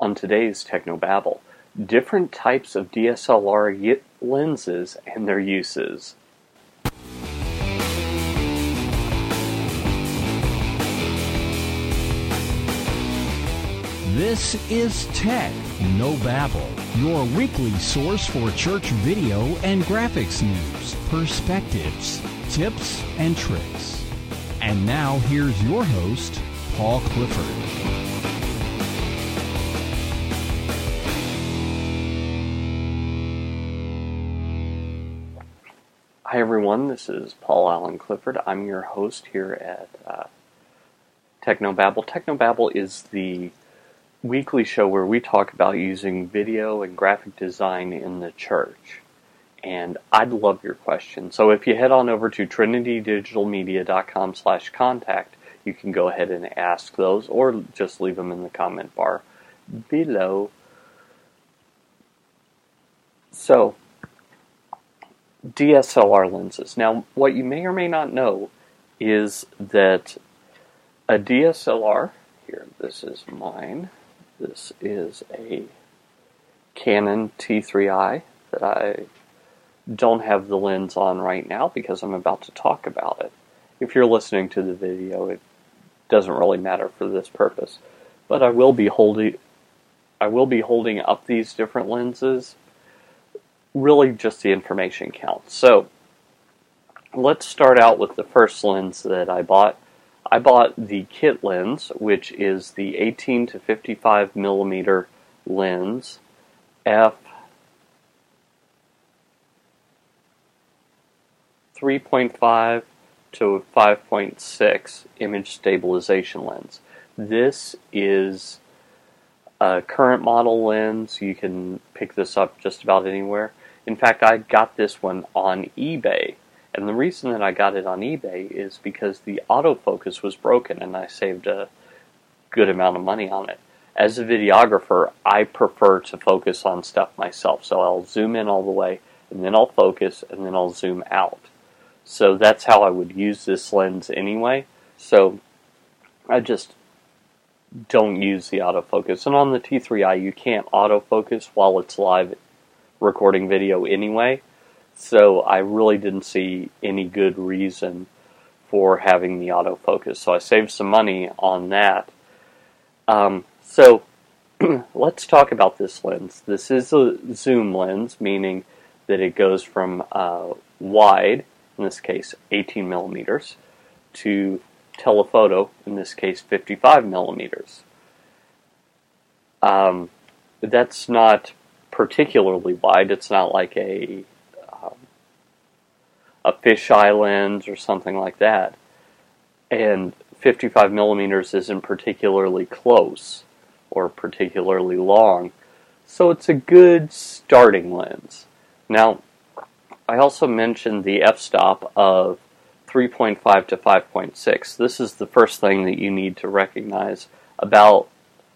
On today's Technobabble, different types of DSLR lenses and their uses. This is Tech No Babble, your weekly source for church video and graphics news, perspectives, tips, and tricks. And now here's your host, Paul Clifford. Hi everyone, this is Paul Allen Clifford. I'm your host here at Technobabble. Technobabble is the weekly show where we talk about using video and graphic design in the church. And I'd love your questions. So if you head on over to trinitydigitalmedia.com/contact, you can go ahead and ask those or just leave them in the comment bar below. So, DSLR lenses. Now, what you may or may not know is that a DSLR, here, this is mine. This is a Canon T3i that I don't have the lens on right now because I'm about to talk about it. If you're listening to the video, it doesn't really matter for this purpose. But I will be holding up these different lenses. Really just the information counts. So, let's start out with the first lens that I bought. I bought the kit lens, which is the 18 to 55 millimeter lens, f 3.5 to 5.6 image stabilization lens. This is a current model lens. You can pick this up just about anywhere. In fact, I got this one on eBay. And the reason that I got it on eBay is because the autofocus was broken and I saved a good amount of money on it. As a videographer, I prefer to focus on stuff myself. So I'll zoom in all the way, and then I'll focus, and then I'll zoom out. So that's how I would use this lens anyway. So I just don't use the autofocus. And on the T3i, you can't autofocus while it's live recording video anyway. So I really didn't see any good reason for having the autofocus. So I saved some money on that. So let's talk about this lens. This is a zoom lens, meaning that it goes from wide, in this case 18 millimeters, to telephoto, in this case 55 millimeters. That's not particularly wide. It's not like a fisheye lens or something like that. And 55 millimeters isn't particularly close or particularly long. So it's a good starting lens. Now, I also mentioned the f-stop of 3.5 to 5.6. This is the first thing that you need to recognize about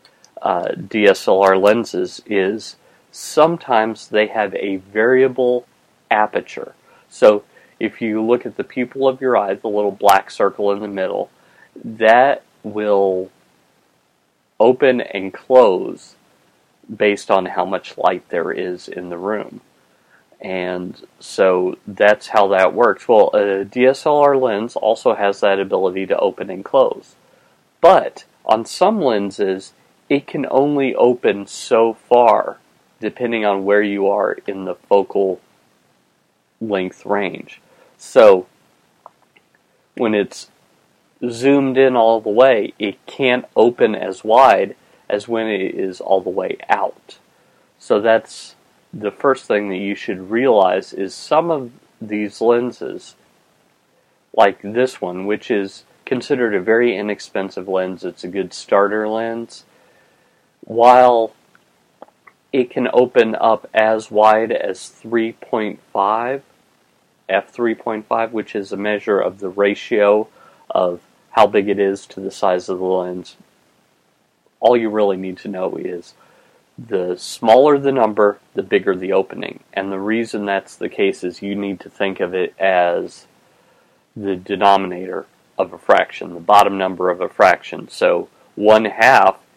DSLR lenses is sometimes they have a variable aperture. So if you look at the pupil of your eye, the little black circle in the middle, that will open and close based on how much light there is in the room. And so that's how that works. Well, a DSLR lens also has that ability to open and close. But on some lenses, it can only open so far, depending on where you are in the focal length range. So, when it's zoomed in all the way, it can't open as wide as when it is all the way out. So that's the first thing that you should realize is some of these lenses, like this one, which is considered a very inexpensive lens, it's a good starter lens, while it can open up as wide as 3.5, f3.5, which is a measure of the ratio of how big it is to the size of the lens. All you really need to know is the smaller the number, the bigger the opening. And the reason that's the case is you need to think of it as the denominator of a fraction, the bottom number of a fraction. So 1/2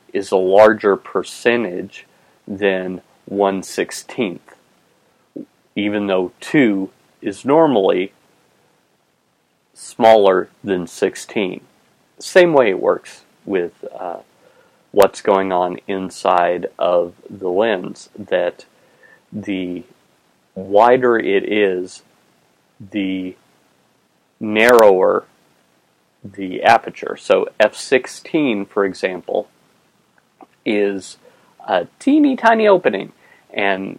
is a larger percentage than 1/16, even though 2 is normally smaller than 16. Same way it works with what's going on inside of the lens, that the wider it is, the narrower the aperture. So f/16, for example, is a teeny tiny opening, and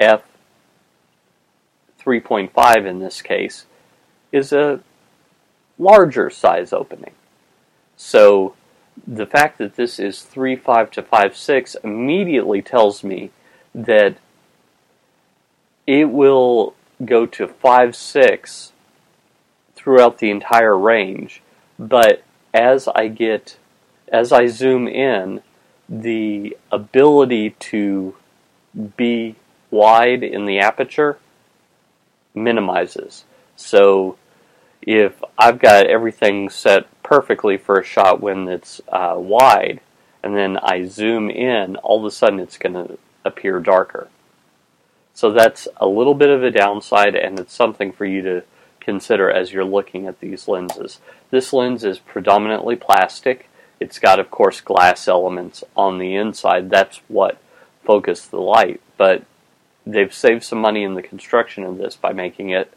f3.5 in this case is a larger size opening. So the fact that this is 3.5 to 5.6 immediately tells me that it will go to 5.6 throughout the entire range, but as I zoom in, the ability to be wide in the aperture minimizes. So if I've got everything set perfectly for a shot when it's wide, and then I zoom in, all of a sudden it's going to appear darker. So that's a little bit of a downside, and it's something for you to consider as you're looking at these lenses. This lens is predominantly plastic. It's got, of course, glass elements on the inside. That's what focus the light, but they've saved some money in the construction of this by making it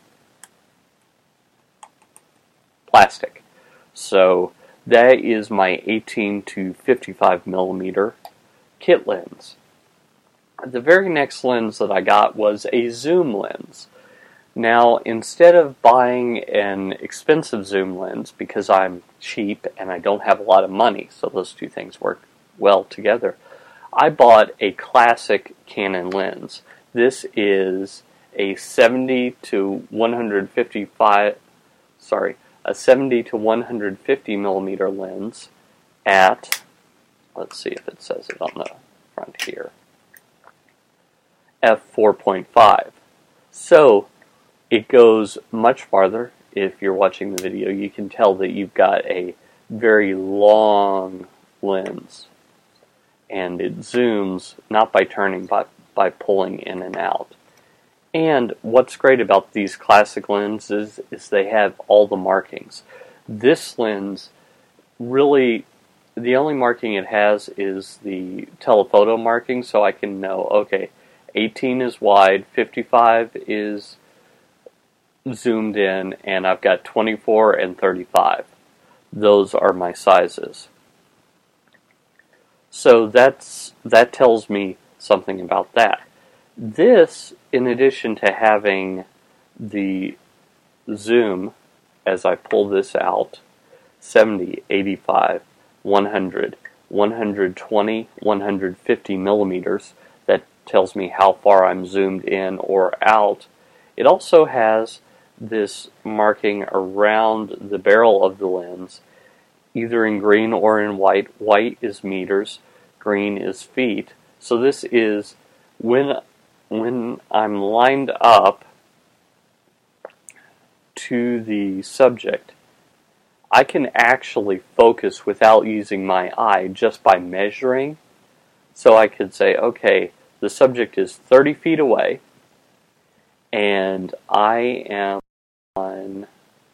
plastic. So that is my 18 to 55 millimeter kit lens. The very next lens that I got was a zoom lens. Now, instead of buying an expensive zoom lens, because I'm cheap and I don't have a lot of money, so those two things work well together, I bought a classic Canon lens. This is a 70 to 150 millimeter lens at, let's see if it says it on the front here, f4.5. So it goes much farther. If you're watching the video, you can tell that you've got a very long lens, and it zooms not by turning but by pulling in and out. And what's great about these classic lenses is they have all the markings. This lens, really, the only marking it has is the telephoto marking, so I can know, okay, 18 is wide, 55 is zoomed in, and I've got 24 and 35. Those are my sizes. So that tells me something about that. This, in addition to having the zoom, as I pull this out, 70, 85, 100, 120, 150 millimeters, that tells me how far I'm zoomed in or out. It also has this marking around the barrel of the lens, either in green or in white. White is meters, green is feet. So this is when I'm lined up to the subject, I can actually focus without using my eye just by measuring. So I could say, okay, the subject is 30 feet away, and I am on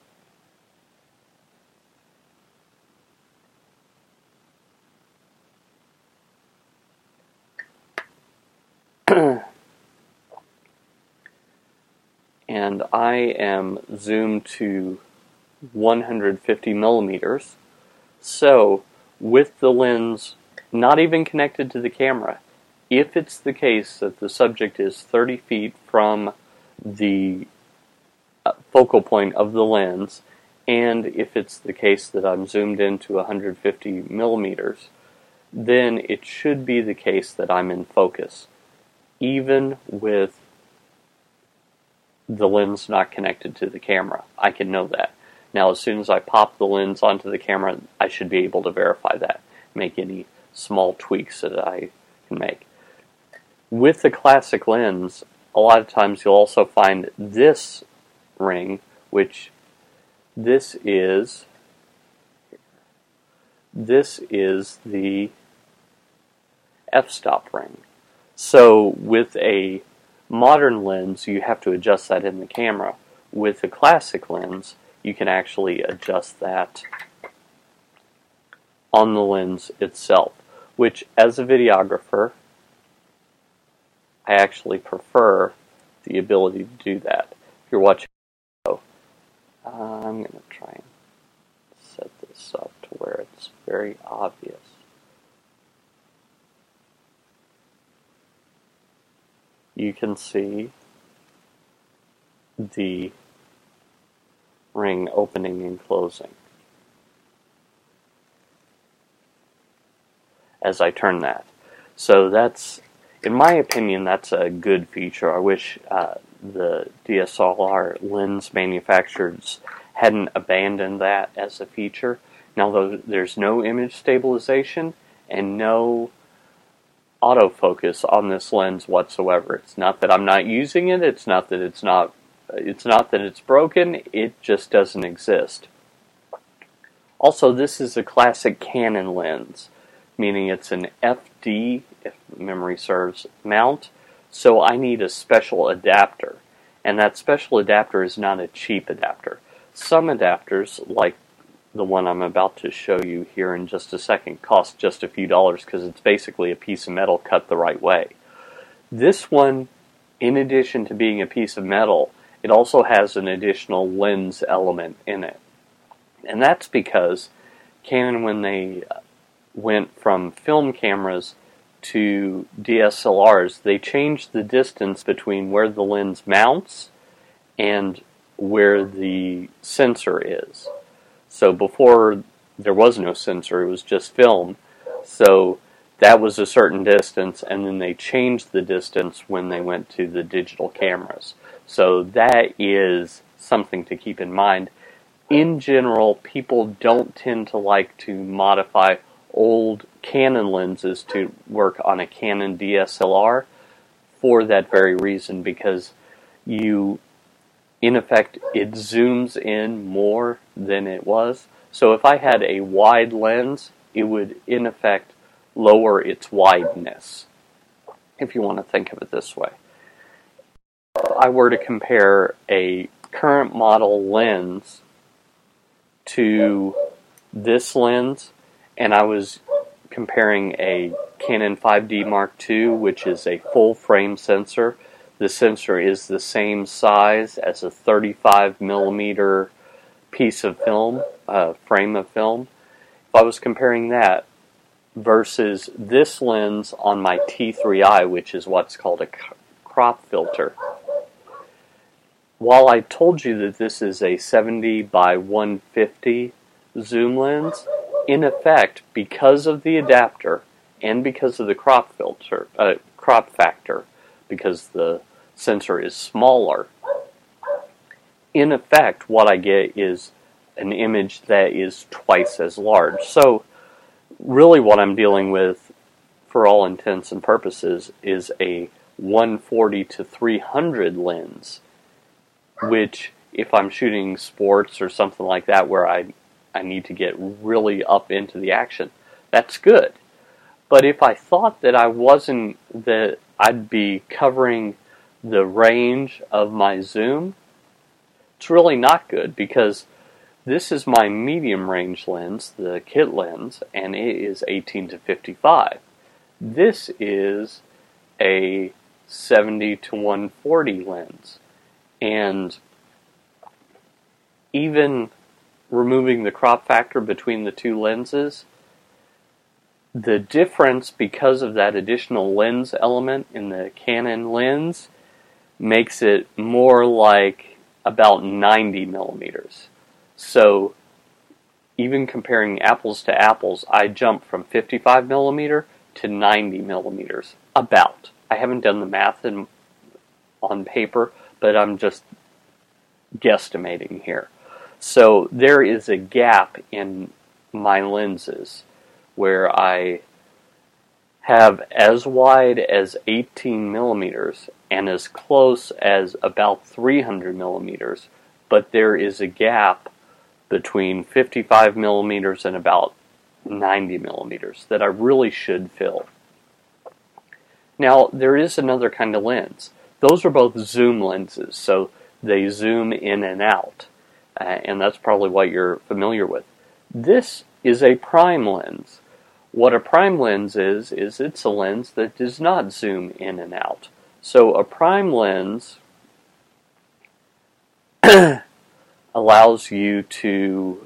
and I am zoomed to 150 millimeters. So with the lens not even connected to the camera, if it's the case that the subject is 30 feet from the focal point of the lens, and if it's the case that I'm zoomed into 150 millimeters, then it should be the case that I'm in focus, even with the lens not connected to the camera. I can know that. Now, as soon as I pop the lens onto the camera, I should be able to verify that, make any small tweaks that I can make. With the classic lens, a lot of times you'll also find this ring, which this is the f-stop ring. So with a modern lens, you have to adjust that in the camera. With a classic lens, you can actually adjust that on the lens itself, which as a videographer, I actually prefer the ability to do that. If you're watching a video, I'm going to try and set this up to where it's very obvious. You can see the ring opening and closing as I turn that. So that's, in my opinion, that's a good feature. I wish the DSLR lens manufacturers hadn't abandoned that as a feature. Now, there's no image stabilization and no autofocus on this lens whatsoever. It's not that I'm not using it. It's not that it's broken. It just doesn't exist. Also, this is a classic Canon lens, meaning it's an FD, if memory serves, mount. So I need a special adapter, and that special adapter is not a cheap adapter. Some adapters, like the one I'm about to show you here in just a second, cost just a few dollars because it's basically a piece of metal cut the right way. This one, in addition to being a piece of metal, it also has an additional lens element in it. And that's because Canon, when they went from film cameras to DSLRs, they changed the distance between where the lens mounts and where the sensor is. So before, there was no sensor, it was just film. So that was a certain distance, and then they changed the distance when they went to the digital cameras. So that is something to keep in mind. In general, people don't tend to like to modify old Canon lenses to work on a Canon DSLR for that very reason, because in effect, it zooms in more than it was. So if I had a wide lens, it would, in effect, lower its wideness, if you want to think of it this way. If I were to compare a current model lens to this lens, and I was comparing a Canon 5D Mark II, which is a full frame sensor. The sensor is the same size as a 35 millimeter piece of film, frame of film. If I was comparing that versus this lens on my T3i, which is what's called a crop filter, while I told you that this is a 70 by 150 zoom lens, in effect, because of the adapter and because of the crop factor, because the sensor is smaller, in effect, what I get is an image that is twice as large. So, really what I'm dealing with, for all intents and purposes, is a 140 to 300 lens, which, if I'm shooting sports or something like that where I need to get really up into the action, that's good. But if I thought that that I'd be covering the range of my zoom, it's really not good, because this is my medium range lens, the kit lens, and it is 18 to 55. This is a 70 to 140 lens, and even removing the crop factor between the two lenses, the difference, because of that additional lens element in the Canon lens, makes it more like about 90 millimeters. So even comparing apples to apples, I jump from 55 millimeter to 90 millimeters, about. I haven't done the math on paper, but I'm just guesstimating here. So there is a gap in my lenses where I have as wide as 18 millimeters and as close as about 300 millimeters, but there is a gap between 55 millimeters and about 90 millimeters that I really should fill. Now, there is another kind of lens. Those are both zoom lenses, so they zoom in and out, and that's probably what you're familiar with. This is a prime lens. What a prime lens is it's a lens that does not zoom in and out. So a prime lens allows you to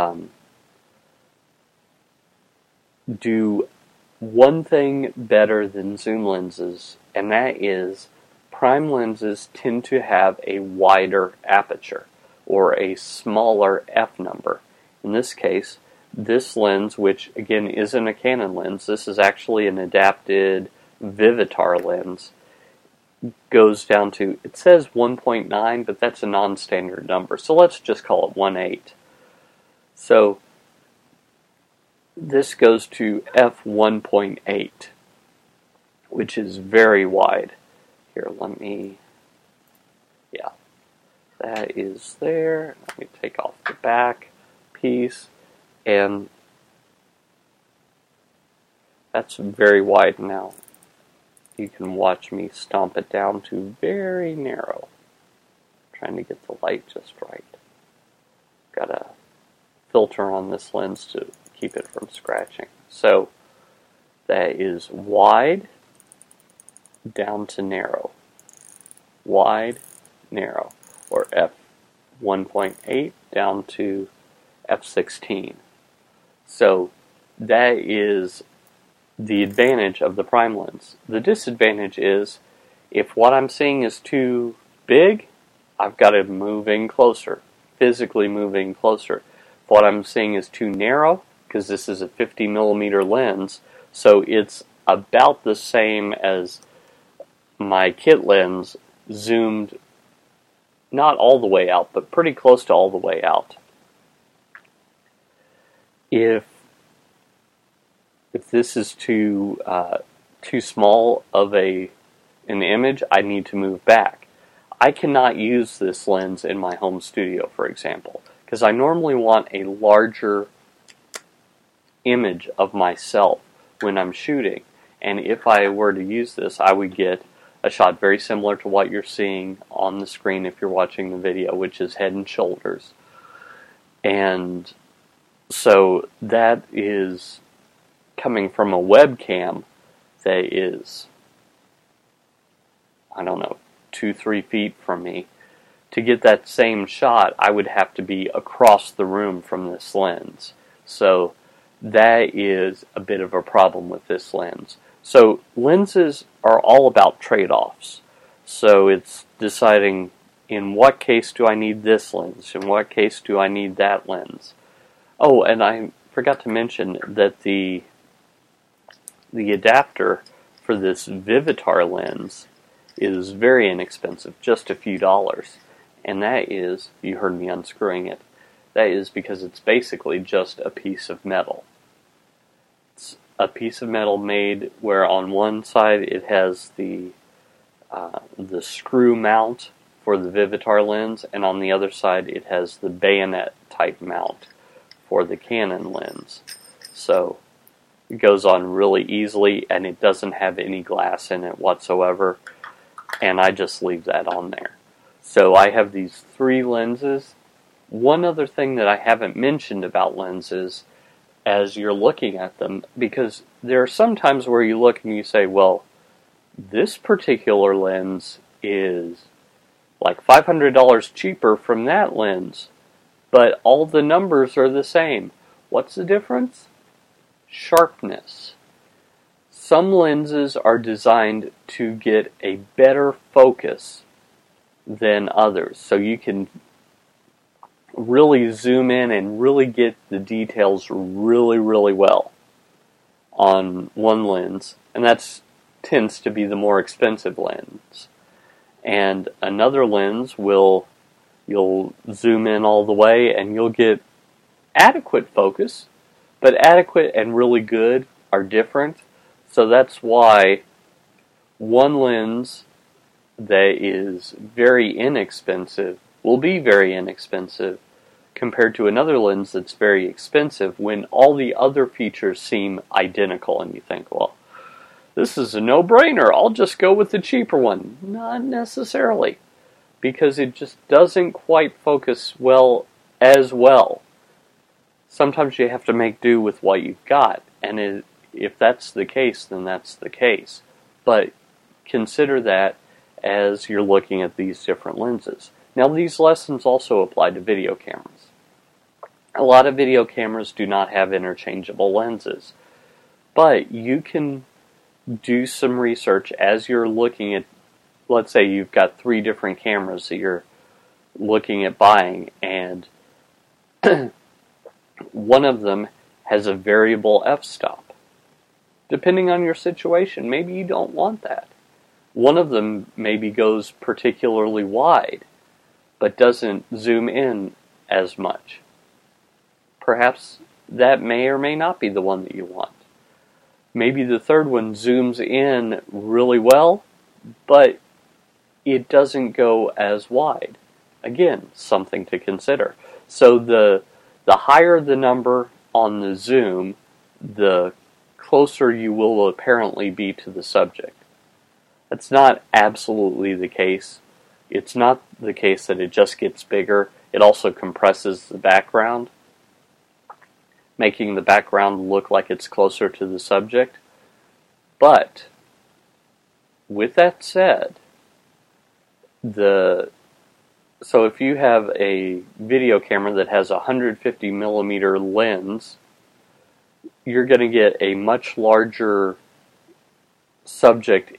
do one thing better than zoom lenses, and that is prime lenses tend to have a wider aperture, or a smaller f number. In this case, this lens, which again isn't a Canon lens, this is actually an adapted Vivitar lens, goes down to, it says 1.9, but that's a non-standard number, so let's just call it 1.8. So this goes to f1.8, which is very wide. Here, that is there. Let me take off the back piece, and that's very wide now. You can watch me stomp it down to very narrow. Trying to get the light just right. Got a filter on this lens to keep it from scratching. So that is wide down to narrow. Wide, narrow. Or f1.8 down to f16. So that is the advantage of the prime lens. The disadvantage is if what I'm seeing is too big, I've got to move in closer, physically move in closer. If what I'm seeing is too narrow, because this is a 50 millimeter lens, so it's about the same as my kit lens, zoomed not all the way out, but pretty close to all the way out. If this is too small of an image, I need to move back. I cannot use this lens in my home studio, for example, because I normally want a larger image of myself when I'm shooting. And if I were to use this, I would get a shot very similar to what you're seeing on the screen if you're watching the video, which is head and shoulders. And so that is coming from a webcam that is, I don't know, 2-3 feet from me. To get that same shot, I would have to be across the room from this lens. So that is a bit of a problem with this lens. So lenses are all about trade-offs. So it's deciding, in what case do I need this lens? In what case do I need that lens? Oh, and I forgot to mention that the adapter for this Vivitar lens is very inexpensive, just a few dollars. And that is, you heard me unscrewing it, that is because it's basically just a piece of metal. It's a piece of metal made where on one side it has the screw mount for the Vivitar lens, and on the other side it has the bayonet type mount for the Canon lens. So it goes on really easily, and it doesn't have any glass in it whatsoever, and I just leave that on there. So I have these 3 lenses. One other thing that I haven't mentioned about lenses as you're looking at them, because there are some times where you look and you say, well, this particular lens is like $500 cheaper from that lens, but all the numbers are the same. What's the difference? Sharpness. Some lenses are designed to get a better focus than others, so you can really zoom in and really get the details really, really well on one lens, and that tends to be the more expensive lens. And another lens you'll zoom in all the way and you'll get adequate focus, but adequate and really good are different. So that's why one lens that is very inexpensive will be very inexpensive compared to another lens that's very expensive when all the other features seem identical, and you think, well, this is a no-brainer. I'll just go with the cheaper one. Not necessarily, because it just doesn't quite focus as well. Sometimes you have to make do with what you've got, and if that's the case, then that's the case. But consider that as you're looking at these different lenses. Now, these lessons also apply to video cameras. A lot of video cameras do not have interchangeable lenses, but you can do some research as you're looking at, let's say you've got 3 different cameras that you're looking at buying, and one of them has a variable f-stop. Depending on your situation, maybe you don't want that. One of them maybe goes particularly wide, but doesn't zoom in as much. Perhaps that may or may not be the one that you want. Maybe the third one zooms in really well, but it doesn't go as wide. Again, something to consider. So the higher the number on the zoom, the closer you will apparently be to the subject. That's not absolutely the case. It's not the case that it just gets bigger. It also compresses the background, making the background look like it's closer to the subject. But, with that said, so if you have a video camera that has a 150 millimeter lens, you're going to get a much larger subject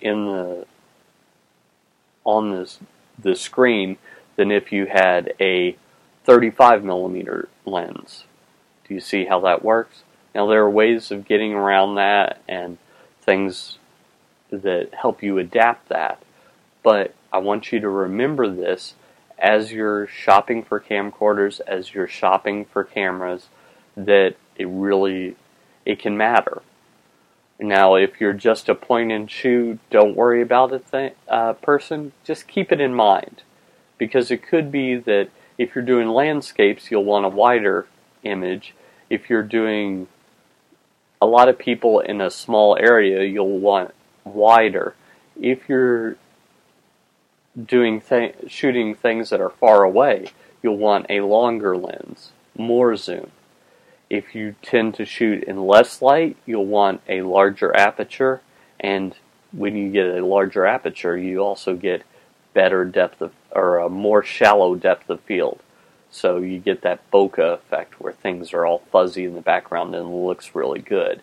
on the screen than if you had a 35 millimeter lens. Do you see how that works? Now, there are ways of getting around that and things that help you adapt that, but I want you to remember this as you're shopping for camcorders, as you're shopping for cameras, that it can matter. Now, if you're just a point and shoot, don't worry about it person, just keep it in mind. Because it could be that if you're doing landscapes, you'll want a wider image. If you're doing a lot of people in a small area, you'll want wider. If you're doing shooting things that are far away, you'll want a longer lens, more zoom. If you tend to shoot in less light, you'll want a larger aperture, and when you get a larger aperture, you also get better depth or a more shallow depth of field. So you get that bokeh effect where things are all fuzzy in the background and it looks really good.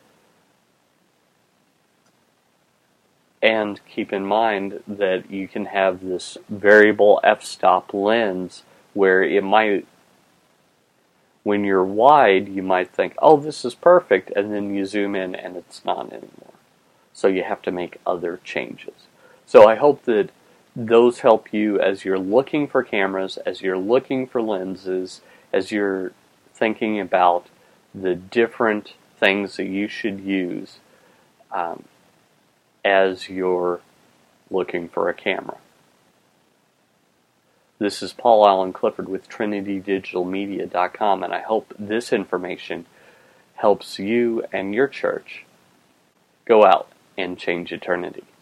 And keep in mind that you can have this variable f-stop lens where it might, when you're wide, you might think, oh, this is perfect, and then you zoom in and it's not anymore. So you have to make other changes. So I hope that those help you as you're looking for cameras, as you're looking for lenses, as you're thinking about the different things that you should use as you're looking for a camera. This is Paul Allen Clifford with TrinityDigitalMedia.com, and I hope this information helps you and your church go out and change eternity.